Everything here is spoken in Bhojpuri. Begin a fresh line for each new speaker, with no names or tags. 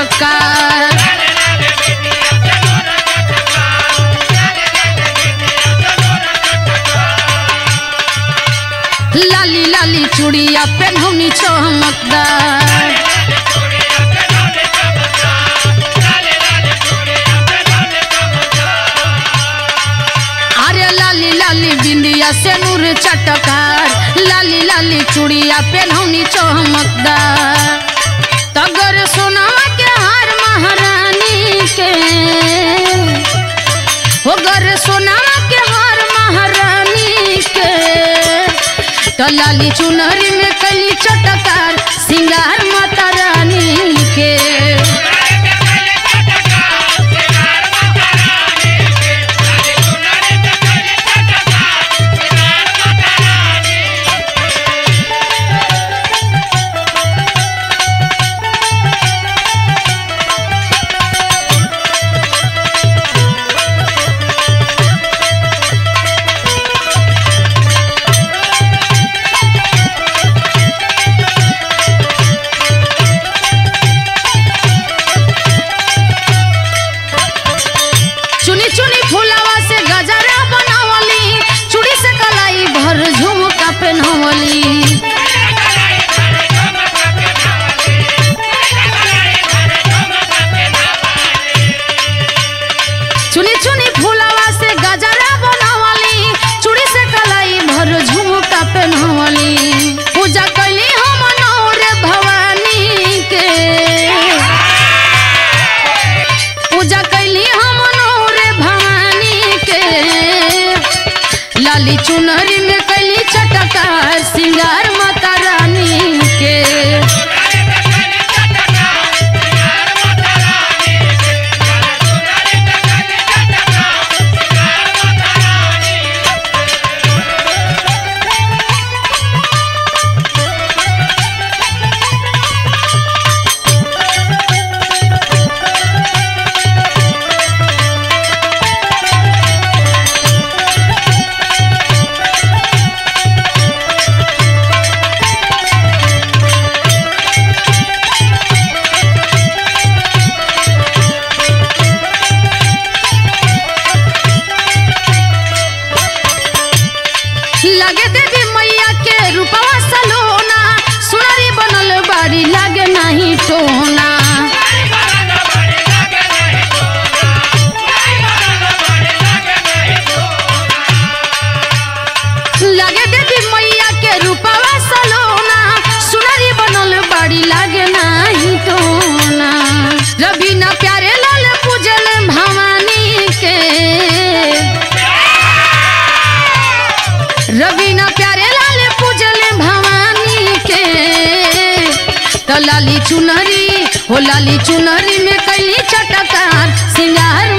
चटकार। लाली लाली चूड़िया पेन्हौनी चमकदार। अरे लाली लाली बिंदिया से नूर चटकार। लाली लाली चूड़िया पेन्हौनी चमकदार। तगर सोनावा के हार महारानी के हो गर सोनावा के हार महारानी के। तो लाली चुनरी में कली चटकार सिंगार माता रानी के। चुनी चुनी फुलावा से गजरा बनावली। चूड़ी से कलाई भर झुमका पहनवली। चुनी चुनी फुलावा से गजरा बनावली। चूड़ी से कलाई भर झुमका पहनवली। पूजा कैली हम नौरे भवानी के। पूजा कैली हम नौरे भवानी के। लाली चुनरी में कैली चटकार सिंगार माता रानी के। लगे देवी मैया के रूपवा सलोना। सुनरी बनल बाड़ी लागे नहीं टोना। लगे देवी मैया के रूपवा सलोना। सुनरी बनल बाड़ी लागे नहीं टोना। रवीना प्यारे लाल पूजल भवानी के। रवीना प्यारे लाल पूजल भवानी के। तो लाली चुनरी हो लाली चुनरी में कैली चटकार सिंगार